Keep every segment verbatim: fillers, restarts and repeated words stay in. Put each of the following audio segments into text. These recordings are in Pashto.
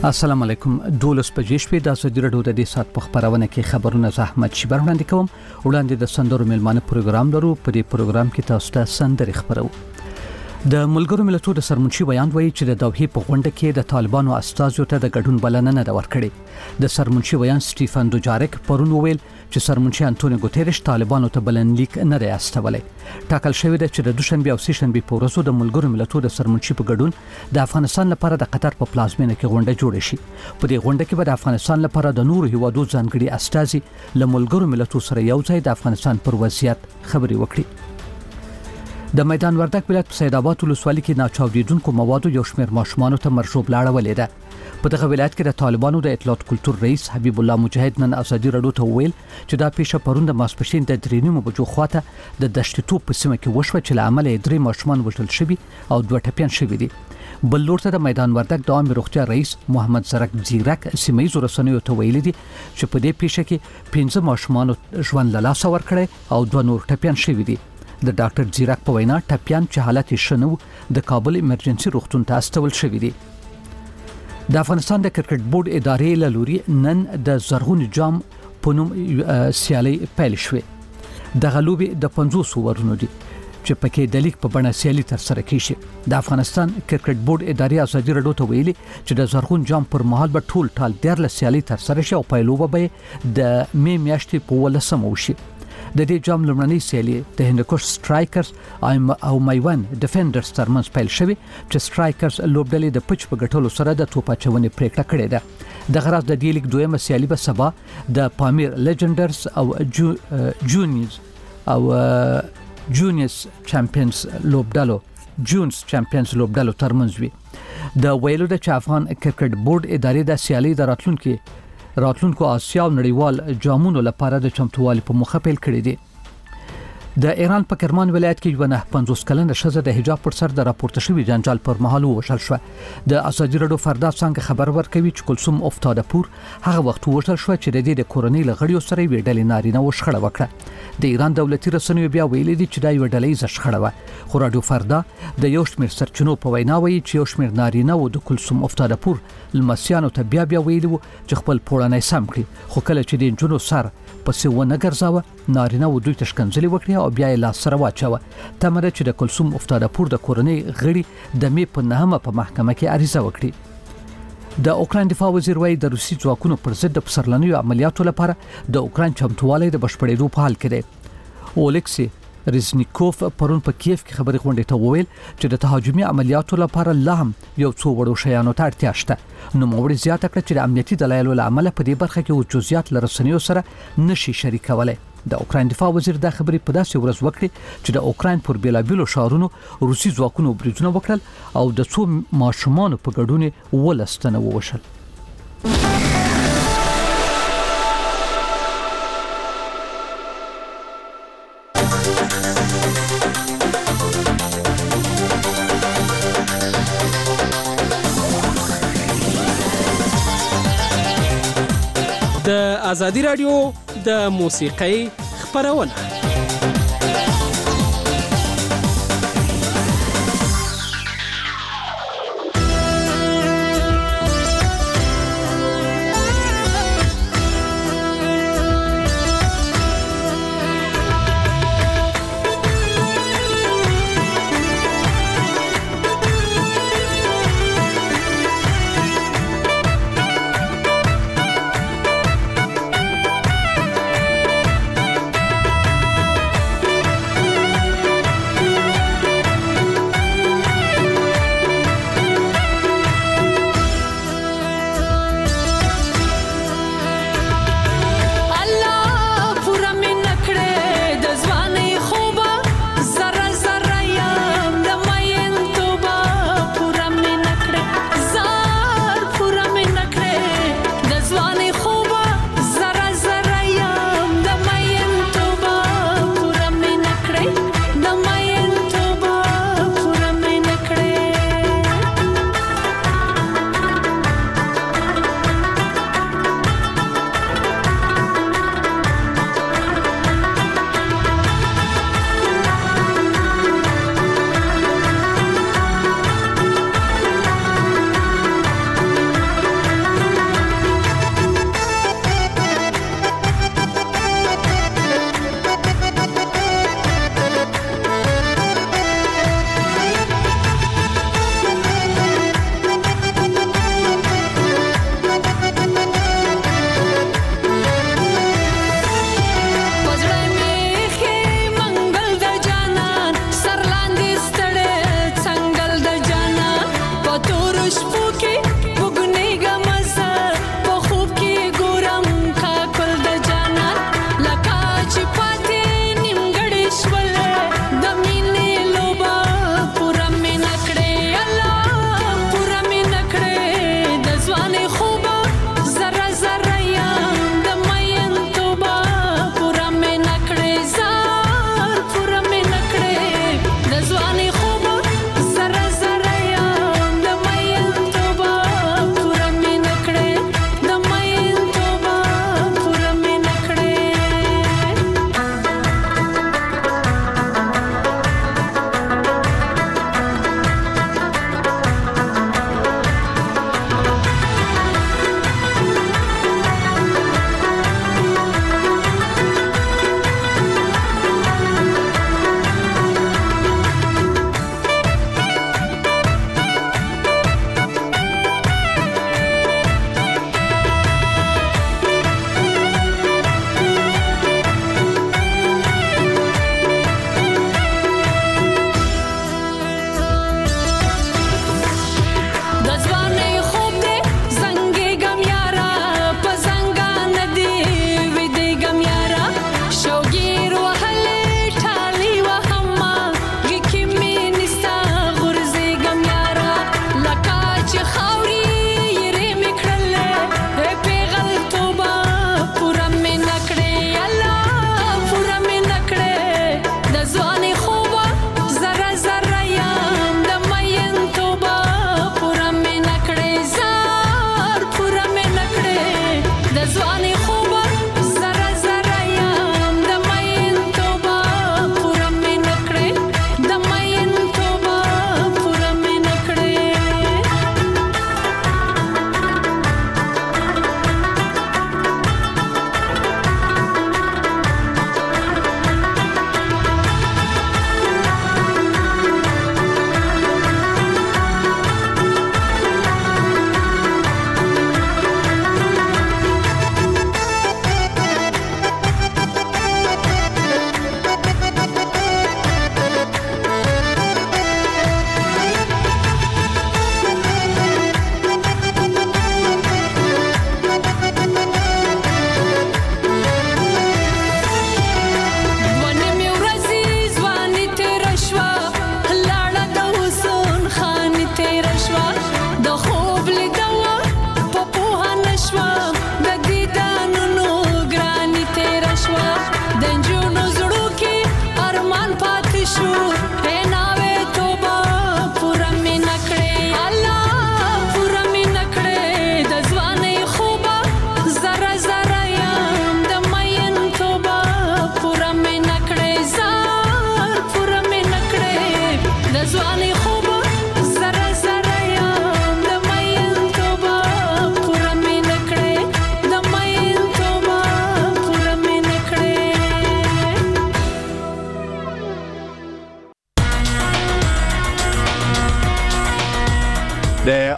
السلام علیکم. دولس بجې شپې د ازادي راډیو د دې سات په خبرونه کې خبرونه زحمت شي وړاندې کوم. وړاندې د سندرو ملمانه پروګرام لرو. په دې پروګرام کې تاسو ته سندرې خبرو. د ملګرو ملتونو د سرمنشي بیان وایي چې د دوحې په غونډه کې د طالبانو استازو ته د ګډون بلنه نه ده ورکړې. د سرمنشي بیان سټيفن دوجارک پرون وویل چې سرمنشي انټونیو ګوتيريش طالبانو ته بلنلیک نه دی استولی. ټاکل شوی دی چې د دوشنبه او سهشنبه په ورځو د ملګرو ملتونو د سرمنشي په ګډون د افغانستان لپاره د قطر په پلازمینه کې غونډه جوړه شي. په دې غونډه کې به د افغانستان لپاره د نورو هیوادو ځانګړي استازي له ملګرو ملتونو سره یو ځای د افغانستان پر وضعیت خبرې وکړي. د میدان وردګ ولایت په سید آباد ولسوالۍ کې ناچاودیدونکو موادو یو شمېر ماشومان ته مرشوب لاړولې ده. په دغه ولایت کې د طالبانو د اطلاعات کلتور رئیس حبیب الله مجاهد نن ازادي راډیو ته وویل چې دا پیښه پرون د ماسپښین د درې نیمو بجو خواته د دشت توپ په سیمه کې وشوه چې له امله یې درې ماشومان وژل شوي او دوه ټپیان شوي دي. بل لور ته د میدان وردګ د عامه روغتیا رئیس محمد زرک زیرک سیمه رسنیو ته ویلي دي چې په دې پیښه کې پنځه ماشومان ژوند له لاسه ورکړي او دوه نور ټپیان شوي دي. د ډاکټر زیرک په وینا ټپیان چې حالت یې ښه نه و د کابل ایمرجنسي روغتون ته استول شوي دي. د افغانستان د کرکټ بورډ ادارې له لوري نن د زرغون جام په نوم سیالي پیل شوې. د غلوبي د پنځوس اورونو دي چې پکې د لیګ په بڼه سیالي تر سره کیږي. د افغانستان کرکټ بورډ ادارې ازادي راډیو ته ویلي چې د زرغون جام پر مهال به ټول ټال ډېر له سیالي تر سره شي او پایلوبه به د می میاشتې په ولسمه وشي. د دې جام لومړنۍ سیالي د هندوکش سټرایکرز او میوند ډیفندرز ترمنځ پیل شوې چې سټرایکرز لوبډلې د پچ په ګټلو سره د توپ اچونې پریکړه کړې ده. د غراز د دې لیګ دویمه سیالي به سبا د پامیر لیجندرز او جو جونیز او جونیس چمپیونز لوبډلو جونز چمپیونز لوبډلو ترمنځ وي. د ویلو د افغان کرکټ بورډ ادارې د سیالي د راتلونکو راتلونکو آسیا او نړیوال جامونو لپاره د چمتووالي په مخه پیل کړی دی. د ایران په کرمان ولایت کې یو نه پنځوس کلنه ښځه د حجاب پر سر د راپورته شوی جنجال پر مهال وشل شو. د ازادي راډیو فردا څنګه خبر ورکوي چې کلثوم افتاده پور هغه وخت وشل شو چې د دې د کورنۍ لغړیو سره ویډلې نارینه وشخړه وکړه. د ایران دولتي رسنیو بیا ویلي دي چې دا یو ډلې شخړه و. خو راډیو فردا د یو شمېر سرچینو په وینا وایي چې یو شمېر نارینه و د کلثوم افتاده پور لمسیانو ته بیا بیا ویلي و چې خپل پوړنی سم کړي. خو کله چې د جنو سر پسې ونه ګرځاوه نارینه و دوی تشکنځلې وکړي او بیا یې لاس سره واچوه. تمره چې د کلثوم افتاده پور د کورنۍ غړي د می په نهمه په محکمه کې عریضه وکړي. د اوکراین دفاع وزیر وایي د روسي ځواکونو پر ضد د پسرلنیو عملیاتو لپاره د اوکراین چمتووالی د بشپړېدو په حال کې دی. اولکسي رزنیکوف پرون په کیف کې خبري غونډې ته وویل چې د تهاجمي عملیاتو لپاره لا هم یو څو وړو شیانو ته اړتیا شته. نو موړي زیاته کړه چې د امنیتي دلایلو له امله په دې برخه کې جزئیات له رسنیو سره نشي شریکولای. د اوکراین دفاع وزیر دا خبري په داسې ورځ وکړي چې د اوکراین پر بیلابیلو شهرونو روسي ځواکونو بریدونه وکړل او د څو ماشومان په ګډون ولستنه ووشل. د ازادي راډیو د موسیقۍ خبرونه.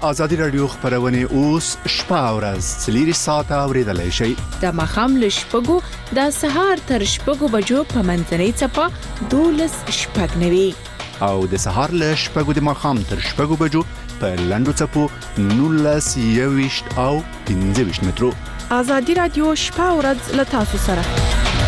ازادي رادیو خبرونه اوس شپه او ورځ څلور ساعته اوریدلای شئ. د ماخام له شپږو د سهار تر شپږو بجو په منځنۍ چپه دولس شپږ نوي او د سهار له شپږو د ماخام تر شپږو بجو په لندو چپو نولس یويشت او پنځه ویشت مترو. ازادي رادیو شپه او ورځ له تاسو سره.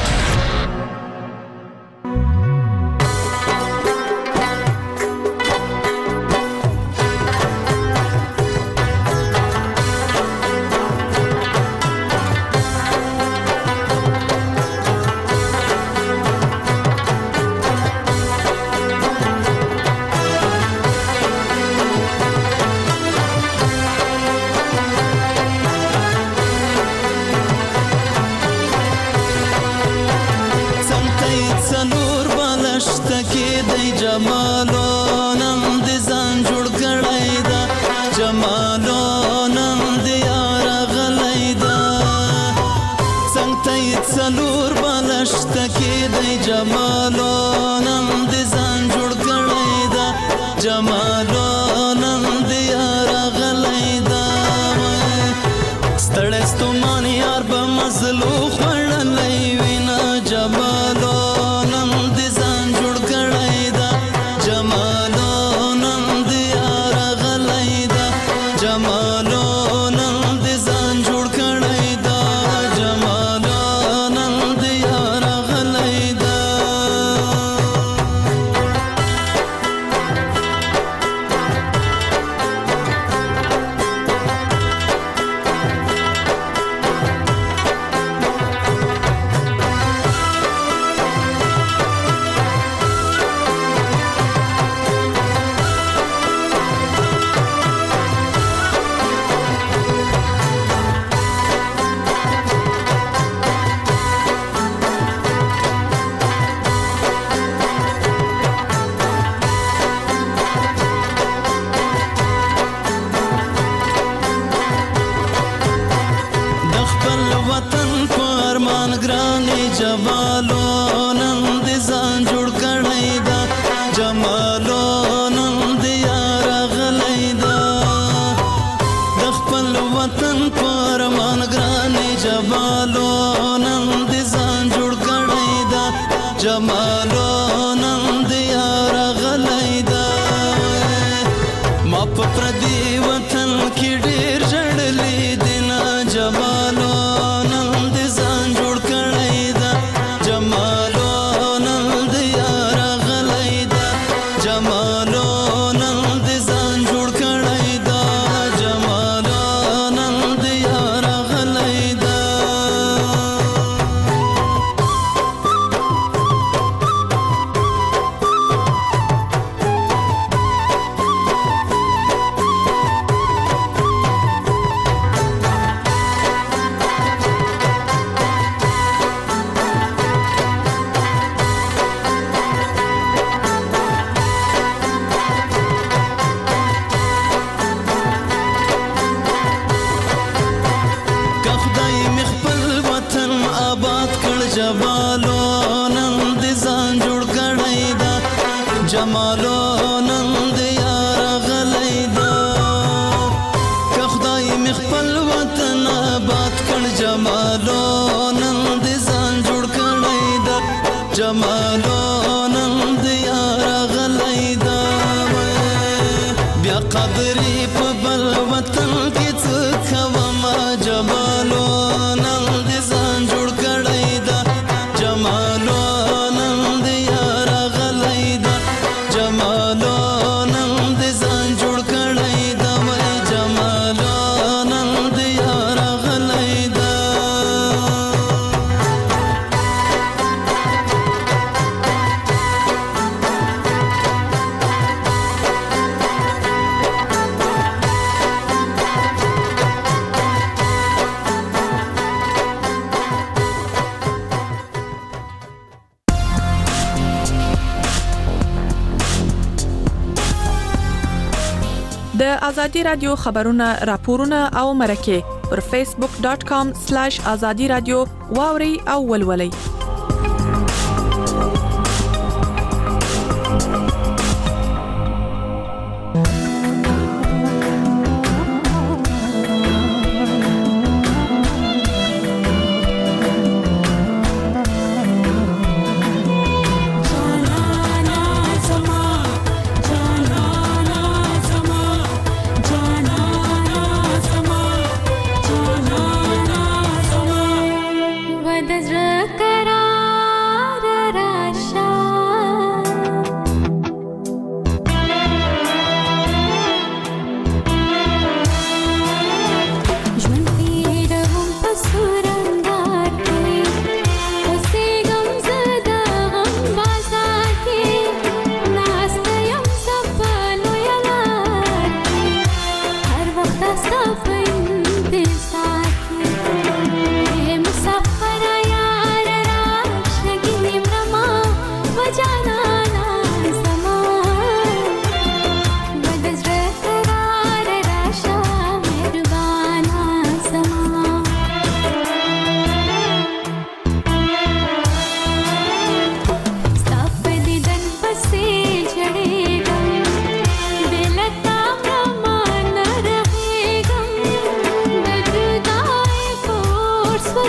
د ازادي رادیو خبرونه راپورونه او مرکه پر فیسبوک ډاټ کام سلیش ازادي رادیو واوري او ولولئ.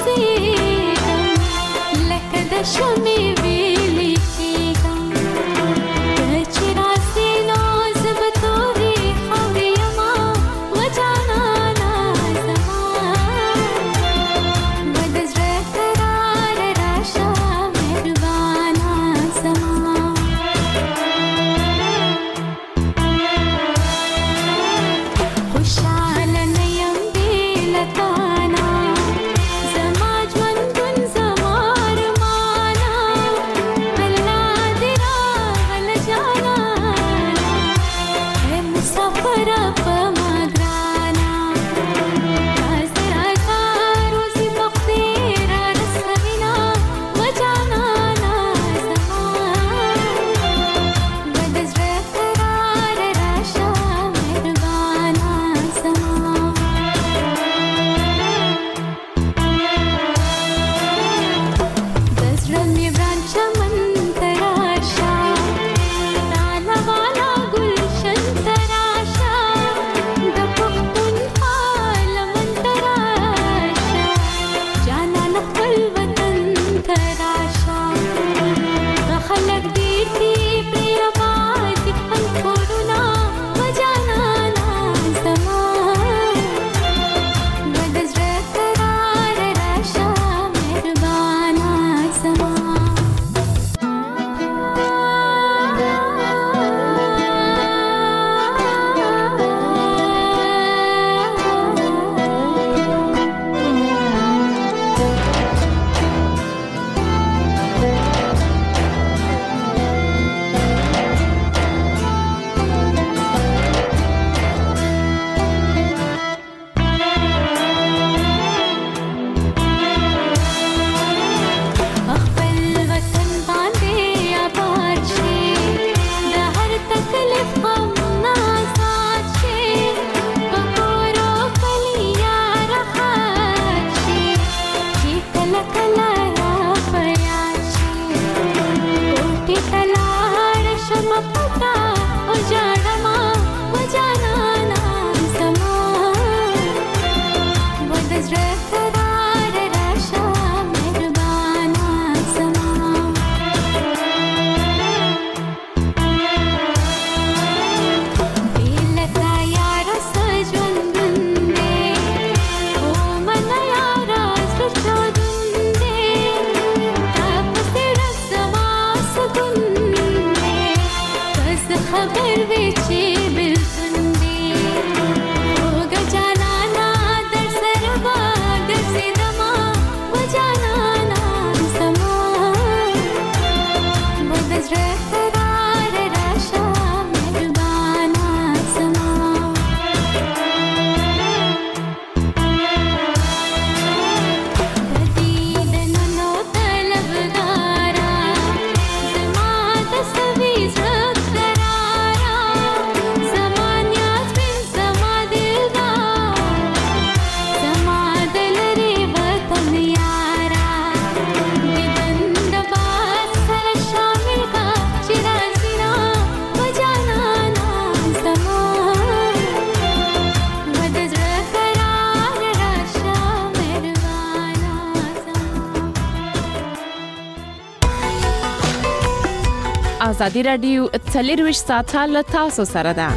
ازادي رادیو څلرویشت ساعته له تاسو سره ده.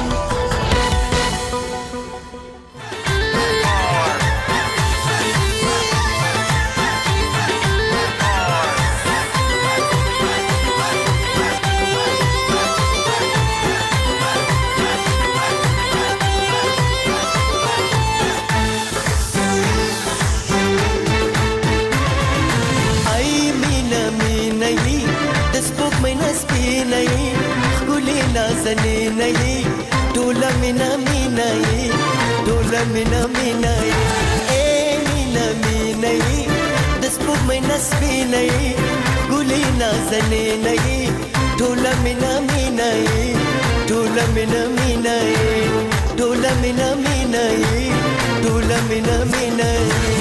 زنی نئی ټوله مینا مینا ای ټوله مینا مینا ای اے مینا مینا ای د سپوږمۍ نسبی نئی ګلې نازنې نئی ټوله مینا مینا ای ټوله مینا مینا ای ټوله مینا مینا ای ټوله مینا مینا ای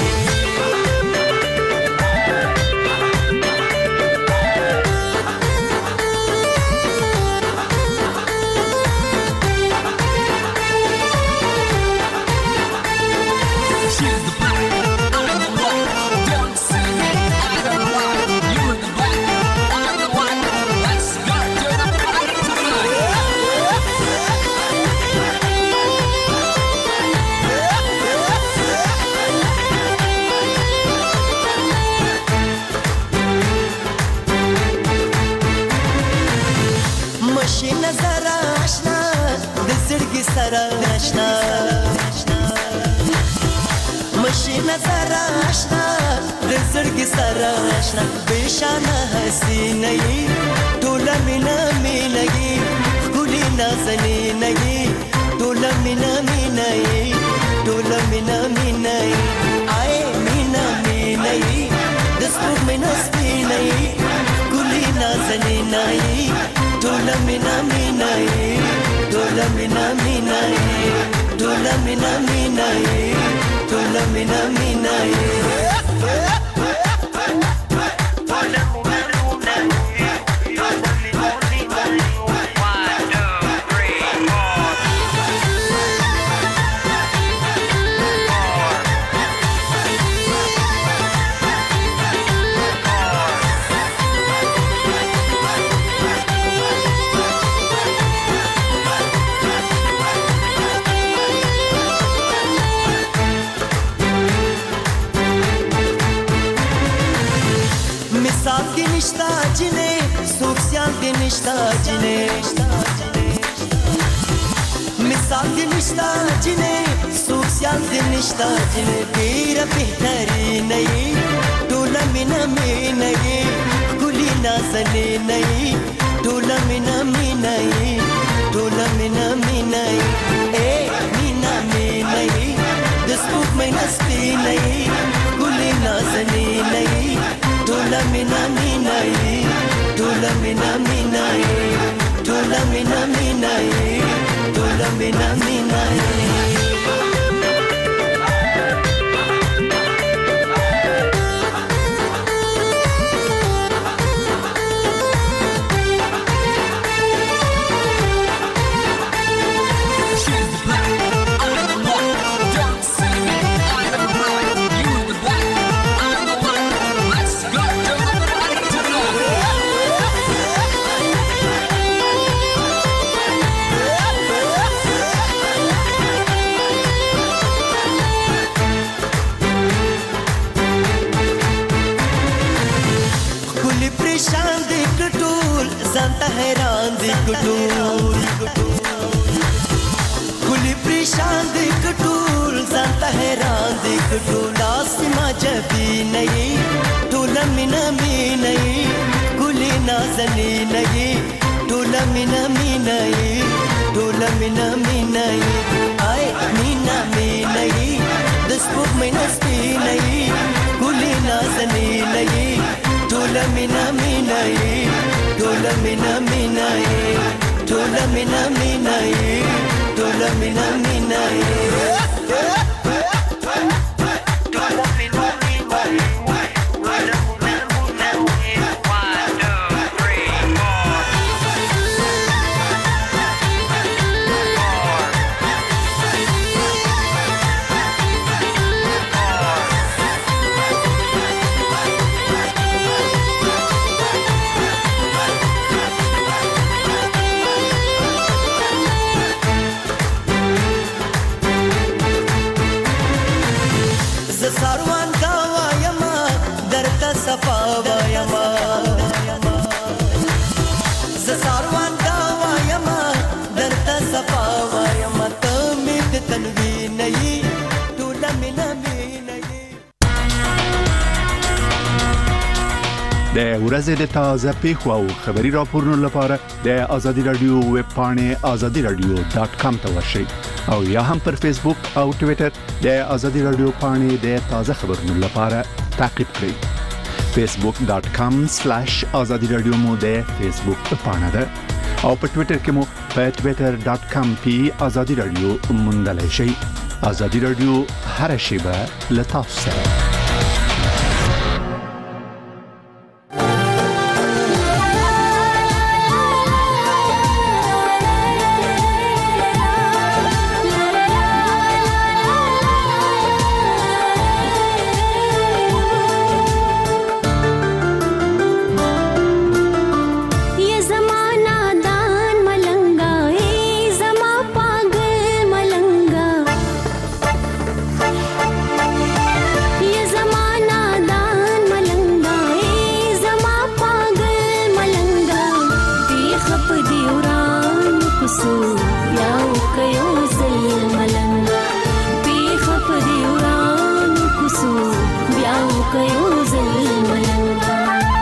سره آشنا مشي نظر آشنا د زړګي سره آشنا بشانه حسینه ټول مینا مینګي ګلي نازني نګي ټول مینا مینګي ټول مینا مینګي آی مینا مینګي د سپوږ مینا سپینګي ګلي نازني نګي ټول مینا مینګي ټول مینا مینګي ټول مینا مینګي ټول مینا مینګي نشتا جنه مثال دی نشتا جنه سوکسیان دی نشتا جنه دیر بہتری نئی ٹولا مینا مینئی گلی نازنی نئی ٹولا مینا مینئی ٹولا مینا مینئی اے مینا مینئی دسپوک مینا سپی نئی گلی نازنی نئی ٹولا مینا مینئی ټول مینا مینای ټول مینا مینای ټول مینا مینای زانتا حیران دی کټول کلی پریشان دی کټول زانتا حیران دی کټول آسما جبی نئی ټول مینا مینئی کلی نازنی نئی ټول مینا مینئی ټول مینا مینئی آی مینا مینئی دسپوک مینا سپینئی کلی نازنی نئی ټول مینا مینئی ټول مینا مینای ټول مینا مینای ټول مینا مینای د ورځې د تازه پیښو او خبري راپورونو لپاره د آزادي رادیو ویب پاڼې آزادي رادیو ډاټ کام ته ورشئ او یا هم پر فیسبوک او ټوئیټر د آزادي رادیو پاڼې د تازه خبرونو لپاره تعقیب کړئ. فیسبوک ډاټ کام سلیش آزادي رادیو مو د فیسبوک پاڼه ده او په ټوئیټر کې مو په ټوئیټر ډاټ کام پی آزادي رادیو موندلای شئ. آزادي رادیو هر شیبه له تاسو سره. ये کيو زل ملنګا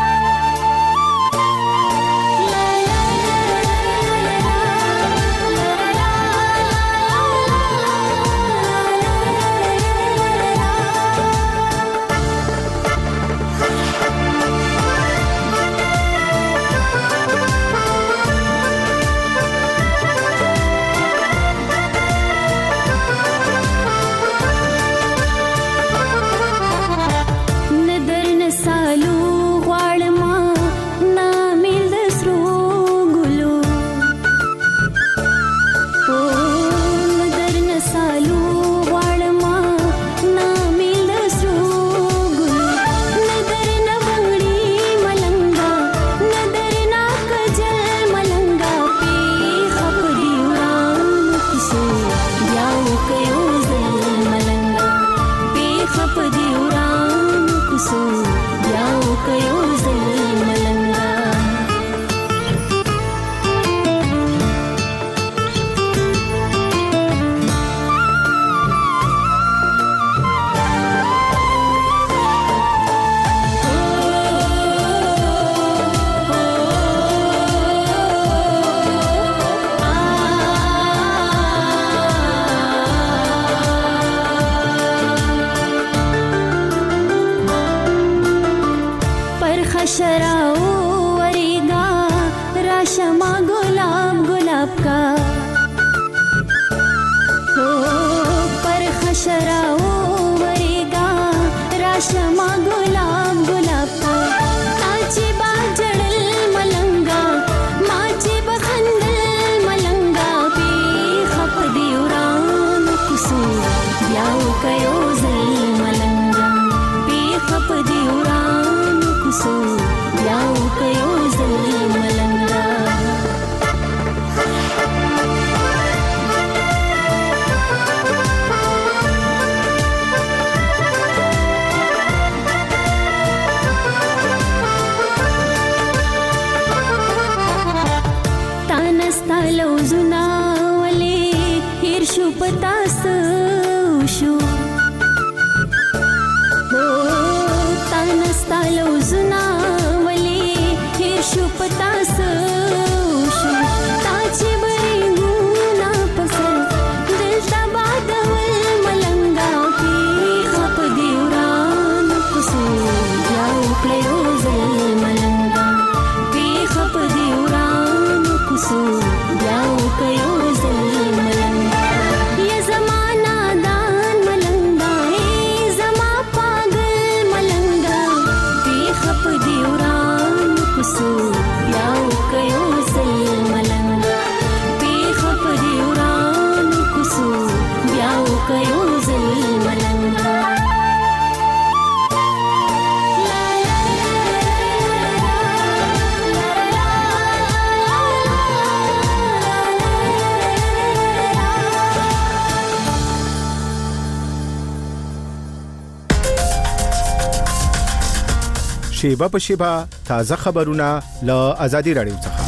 شیبه په شیبه تازه خبرونه له آزادي رادیو څخه.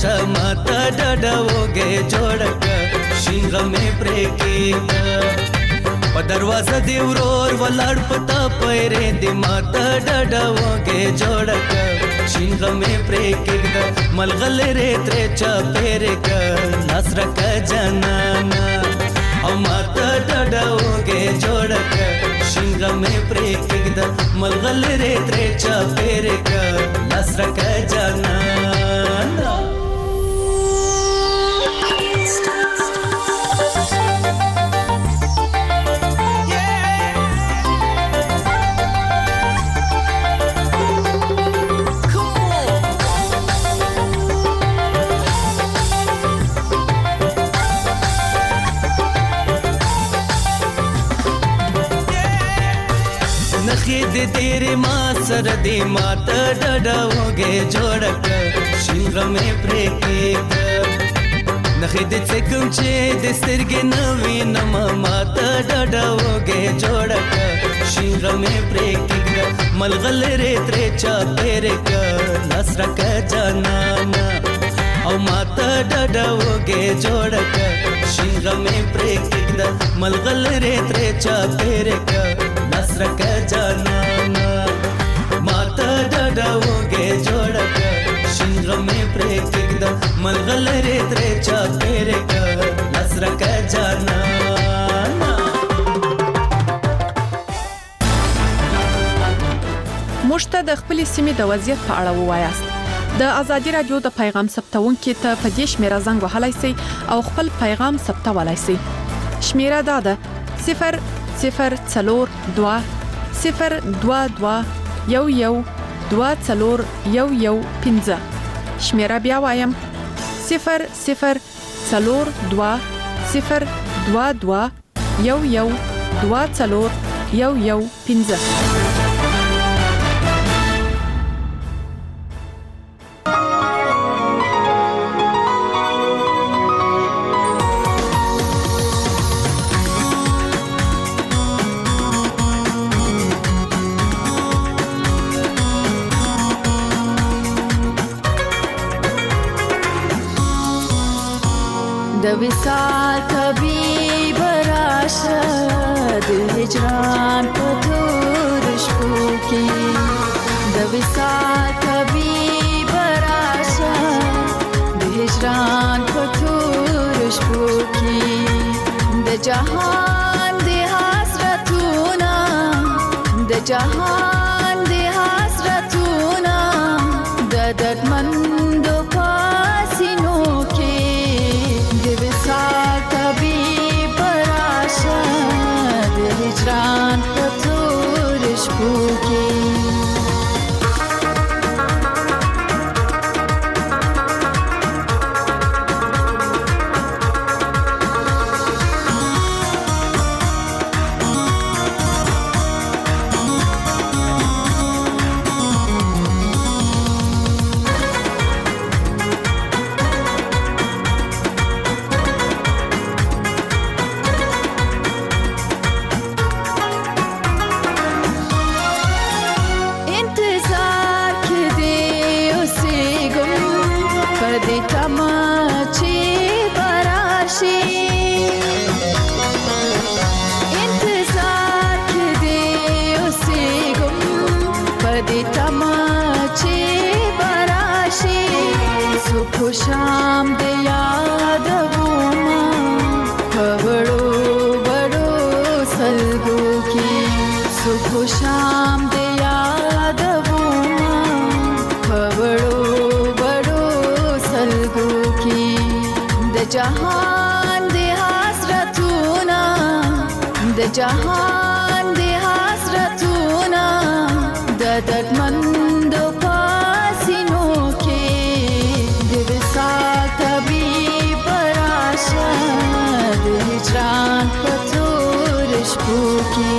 شماته ډډوګې جوړک شینغ مې پرې کېده په دروازه دی ورور ولاړ پتا پیرې دی ماته ډډوګې جوړک شینغ مې پرې کېده ملغلرې ترې چا پیرې ک لاس رک جنانا او ماته ډډوګې جوړک شینغ مې پرې کېده ملغلرې ترې چا پیرې ک لاس رک جنانا خید تیرے ما سر دی مات ڈڈوگے جوڑک شینغ میں پریکیک نخید سکم چے دسترگی نوی نما مات ڈڈوگے جوڑک شینغ میں پریکیک ملغل ریت ریچا پیرک لسرک جانانا او مات ڈڈوگے جوڑک شینغ میں پریکیک ملغل ریت ریچا پیرک لسرک جانانا ماتا ڈڈوگے جوڑک شینغ میں پریکیک دا ملغل ریت ریچا پیرک لسرک جانانا موږ ته د خپلې سیمې د وضعیت په اړه ووایاست د ازادي رادیو د پیغام ثبتونکو ته په دې شمیره زنګ وهلای شئ او خپل پیغام ثبتولای شئ شمیره دا ده صفر صفر څلور دوه صفر دوه دوه یو یو دوه څلور یو یو پنځه شمیره بیا وایم صفر صفر څلور دوه صفر دوه دوه یو یو دوه څلور یو یو پنځه د وصال طبيب راشد هجران په تور شپو کې د وصال طبيب راشد هجران په تور شپو کې د جهان د حسرتونه د جهان د حسرتونه د دردمند پاسینو کې طبيب راشد هجران په تور شپو کې شام د یاد وما خبرو بڑو سلگو کی صبح شام د یاد وما خبرو بڑو سلگو کی د جهان د حسرتونه د جهان د حسرتونه د دردمند پاسینو کې طبيب راشد هجران په تور شپو کې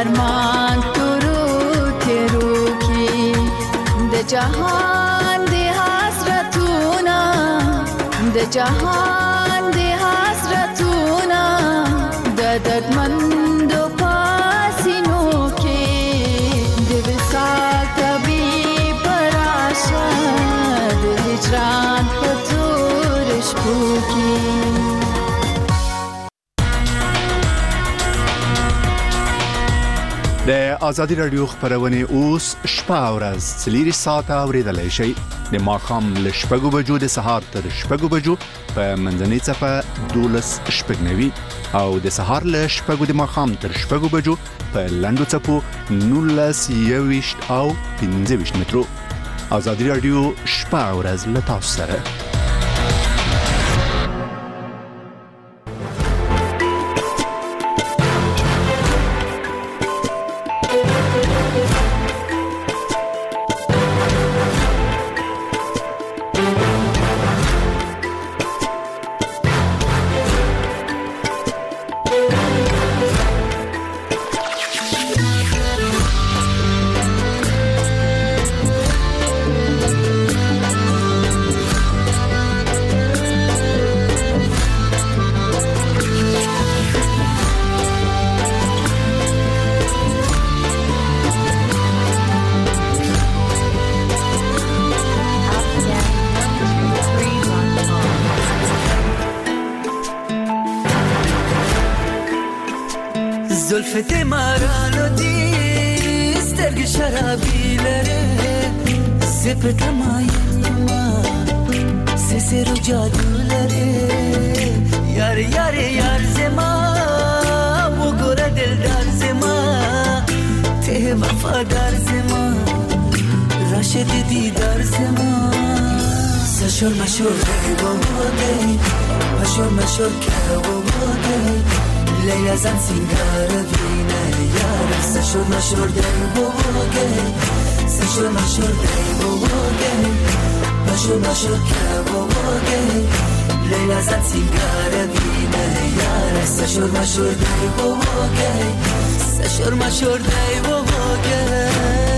ارمان کرو که رو کی د جهان د حسرتونا د جهان د حسرتونا د دردمند و پاسینو کې د وصال طبیب راشه د هجران په تور شپو کې. د آزادی رادیو خبرونه اوس شپه او ورځ څلور ساعته اوریدلای شئ. د ماښام له شپږو بجو د سهار تر شپږو بجو په منځنۍ صفه دولس شپږ نوي او د سهار له شپږو د ماښام تر شپږو بجو په لنډو څپو نولس یويشت او پنځه ویشت مترو. آزادی رادیو شپه او ورځ له تاسو سره. زلفت مرانو دی سترگ شرابی لره سپ تمایم ما سسر و جادو لره یار یار یار زما و گره دل دار زما ته وفادار زما راشد دیدار زما سشور مشور با بوده مشور مشور که با بوده لیلا زن سینگار بینه یار سشور مشور دی بوگه سشور مشور دی بوگه مشور مشور که بوگه لیلا زن سینگار بینه یار سشور مشور دی بوگه سشور مشور دی بوگه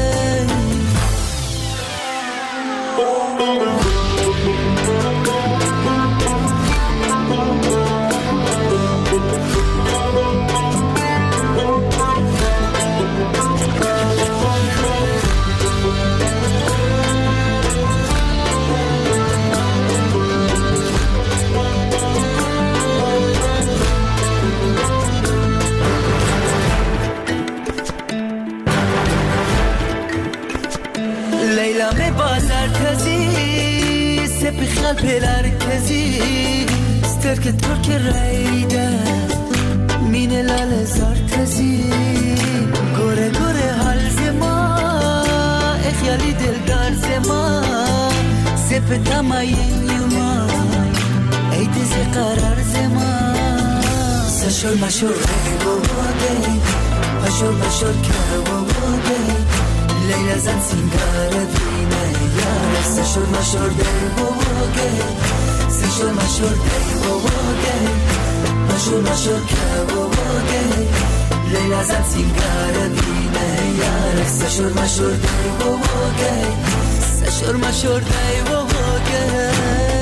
لیلا می بازار تزی سپی خال پیلار کزی سترک ترک رایده مین لال زار تزی گوره گوره حال زما اخیالی دلدار زما سپ تماین یوما ای دیزی قرار زما سشور مشور ای بوده مشور مشور که بوده لیلا زن سینگار بینه یار سشور مشور دی بوگه سشور مشور دی بوگه مشور مشور که بوگه لیلا زن سینگار بینه یار سشور مشور دی بوگه سشور مشور دی بوگه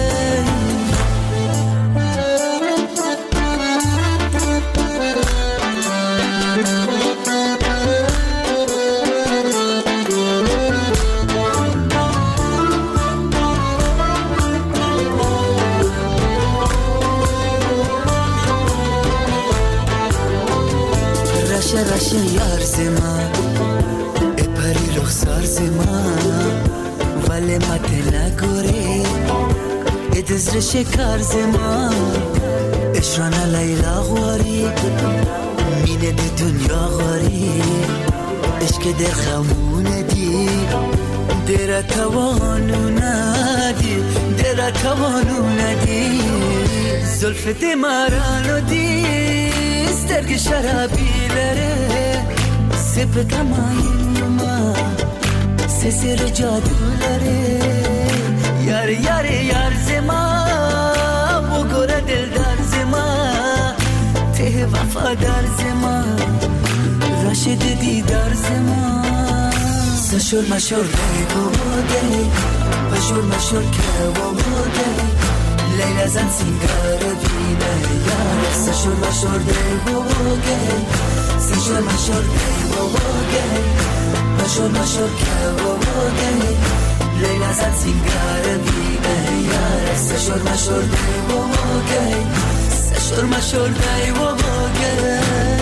رشه یار زما ای پری رخسار زما ولی مت نگوری ای دزر شکار زما اشرانا لیلا غواری مینه دی دنیا غواری عشق در خمونه دی در توانو ندی در توانو ندی زلفت مرانو دی سترگ شرابی لره سپ تمایم ما سسر جادو لره یار یار یار زما و گره دلدار زما ته وفادار زما رشد دیدار زمان سشور مشور دی بوده بشور مشور که بوده لیلا زن سینگار بینه یار سشور مشور دی بوده سشور مشور دی بوده بشور مشور که بوده لیلا زن سینگار بینه یار سشور مشور دی بوده سشور مشور دی بوده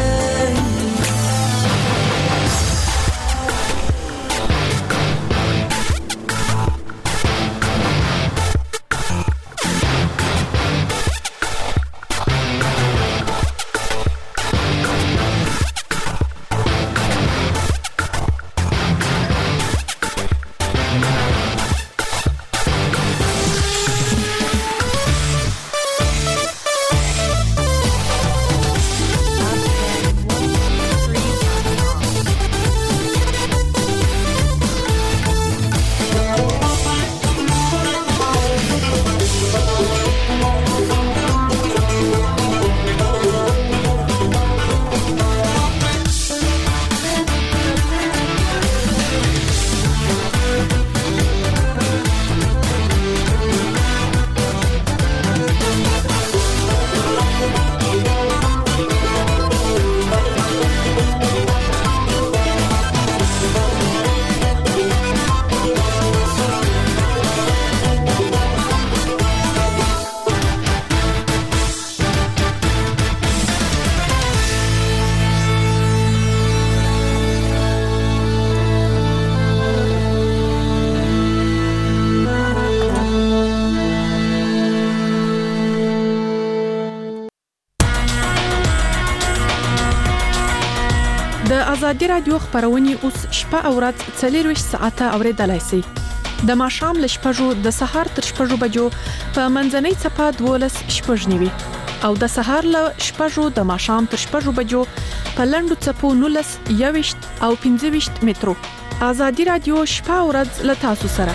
د ازادي رادیو خبرونه اوس شپه او ورځ څلور ساعته اوریدلای شئ د ماښام ل شپږو د سهار تر شپږو بجو په منځنۍ صفه دولس شپږنیوي او د سهار ل شپږو د ماښام تر شپږو بجو په لندو صفو نولس یويشت او پنځه ویشت مترو ازادي رادیو شپه او ورځ ل تاسو سره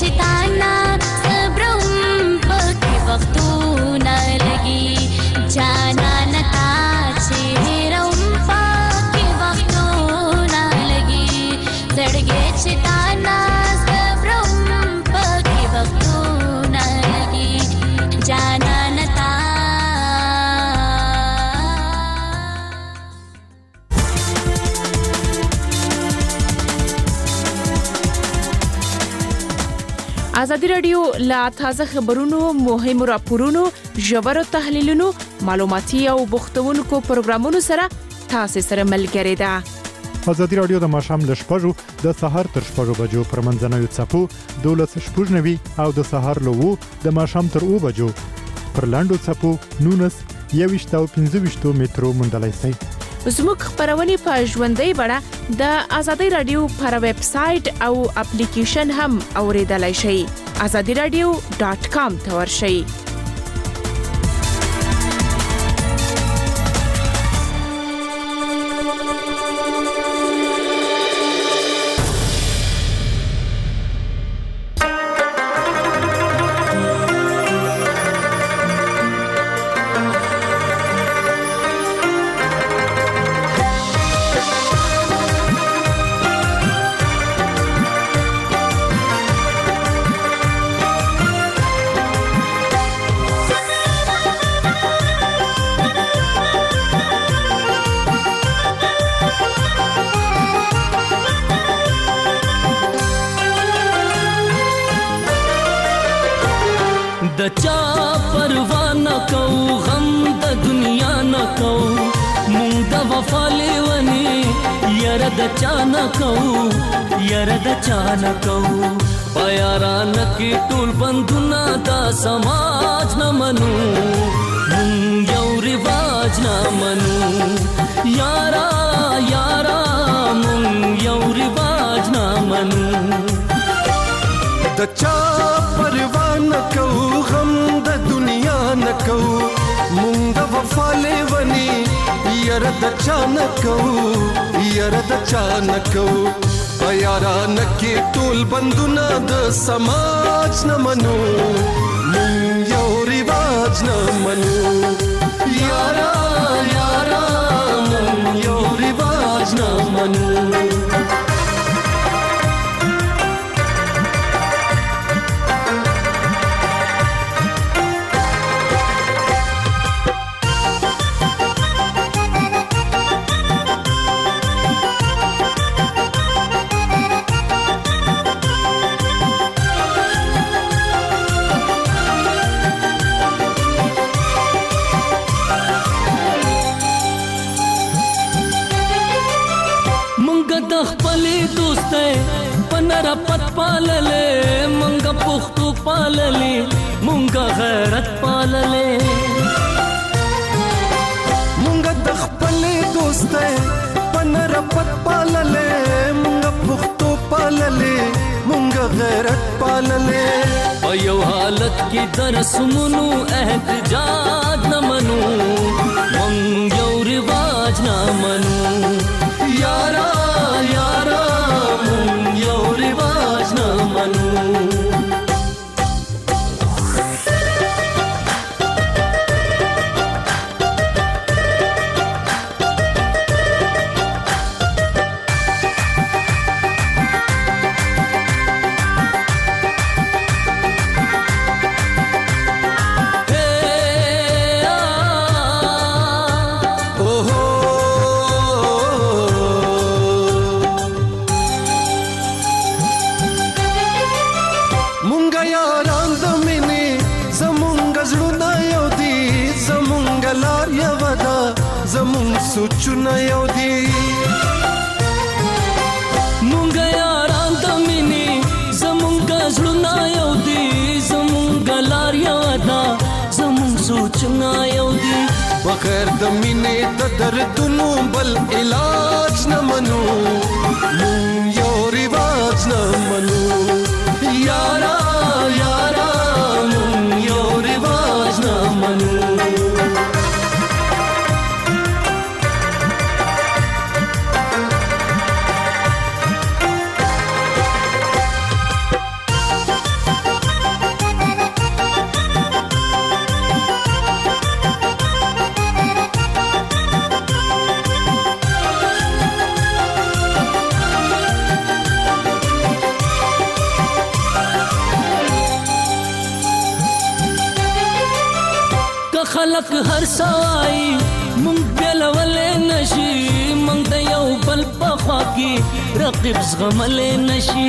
چتانا صبرم پکې وختونه لګي جانا نتا چهرم پکې وختونه لګي زړګي چتانا صبرم پکې وختونه لګي جانا نتا. ازادي رادیو لا تازه خبرونو مهمو راپورونو ژورو تحلیلونو معلوماتي او بوختونکو پروګرامونو سره تاسو سره ملګری ده. ازادي رادیو د ماښام ل شپږو د سهار تر شپږو بجو پر منځنوي څپو دولس شپږنوي او د سهار له وو د ماښام تر اوو بجو پر لاندو څپو نونس یويشت او پنځه ویشت مترو مندلای شي. زموږ خبرونه په ژوندۍ بڼه د ازادي رادیو پر ویب سټ او اپلیکیشن هم اوریدلای شئ. azadi radio dot com ته ورشئ. د چا پروا نه کو غم د دنیا نه کو مونږ د وفا لیونی یاره د چا نه کو یاره د چا نه کو پیاران کې ټول بندونه د سماج نه منو مونږ یو رواج نه منو یارا یارا مونږ یو رواج نه منو د چا پروا نه کو غم د دنیا نه کو مونږ د وفا لیونی یاره د چا نه کو یاره د چا نه کو پیاران کې ټول بندونه د سماج نه منو مونږ یو رواج نه منو یارا یارا مونږ یو رواج نه منو. پنر پت پاللې مونږه پښتو پاللې مونږه غیرت پاللې مونږه د خپلې دوستۍ پنر پت پاللې مونږه پښتو پاللې مونږه غیرت پاللې په یو حالت کې در سمونو احتجاج نه منو مونږ یو رواج نه منو یارا یارا مونږ یو رواج نه منو. سوچونه یو دی مونږ یاران د مینې زمونږ زړونه یو دي زمونږ لار یو ده زمونږ سوچونه یو دي بغیر د مینې د دردونو بل علاج نه منو مونږ یو رواج نه منو یارا یارا مونږ یو رواج نه منو. خلق هر سوای مونږ بلولې نشي مونږ د یو بل په خوا کې رقیب زغملې نشي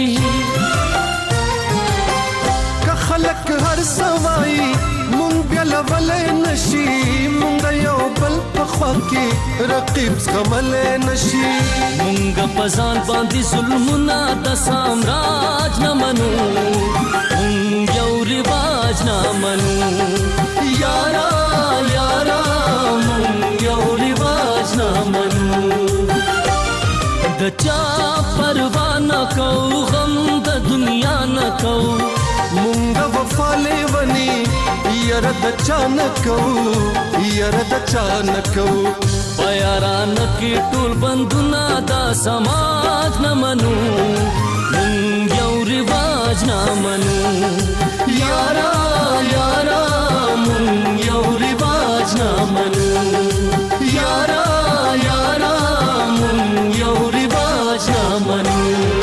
که خلق هر سوای مونږ بلولې نشي مونږ د یو بل په خوا کې رقیب زغملې نشي مونږ په ځان باندې ظلمونه د سامراج نه منو مونږ یو رواج نه منو یارا یارا مونږ یو رواج نه منو د چا پروا نه کوو غم د دنیا نه کوو مونږ وفا لیونی یاره د چا نه کوو یاره د چا نه کوو په یارانه کې ټول بندونه د سماج نه منو مونږ یو رواج نه منو یارا یارا مونږ یو رواج نه منو یارا یارا مونږ یو رواج نه منو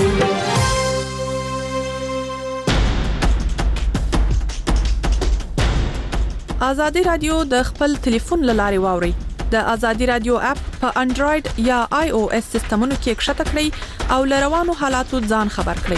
ازادي رادیو د خپل ټلیفون لاري واوري د ازادي رادیو اپ په انډراید یا آی او اس سیستمونو کې ښکته کړئ او لروانو حالاتو ځان خبر کړئ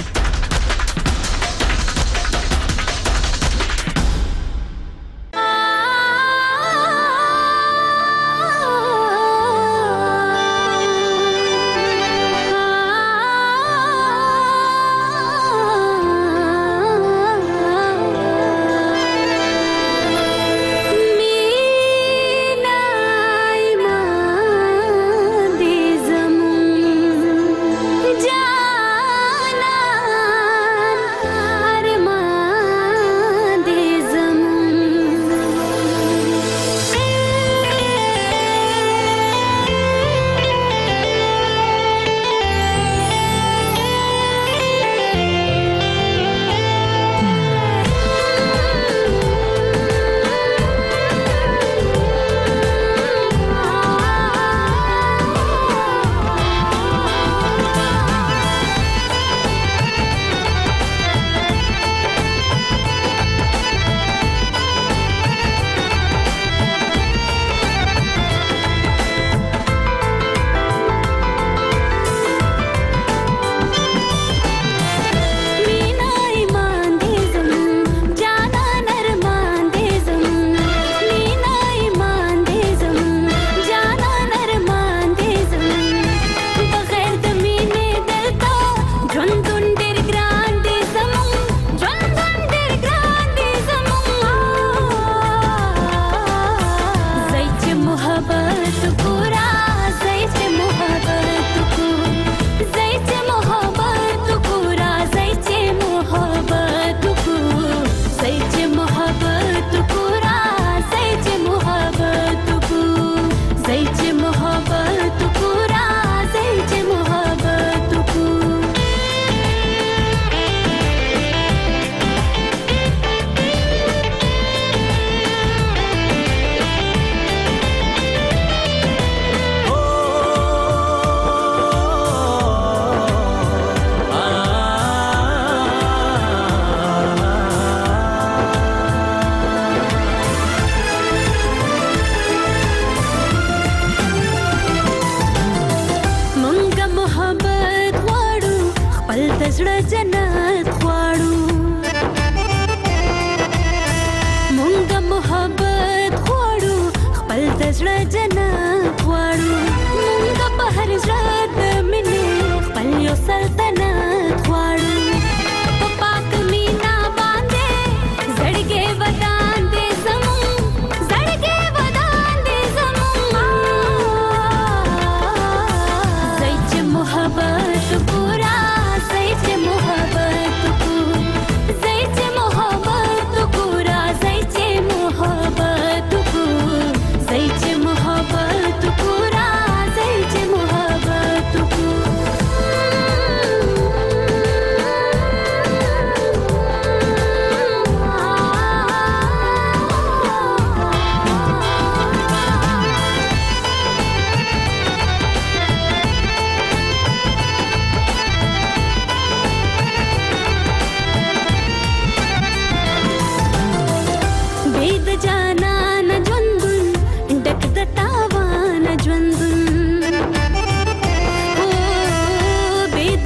محبت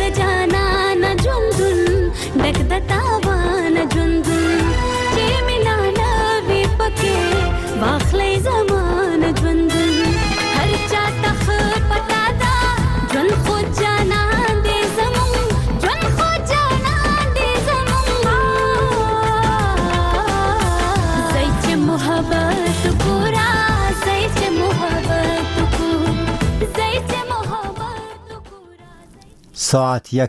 جانان ژوندون ډک د تاوان ژوندون چې مینا نوي پکې واخلې زمان ژوندون هر چا تخ پتا دا ژوند خو جانان دې زمون ژوند خو جانان دې زمون زای چې محبت پورا زای چې محبت کو زای چې محبت ساعت یک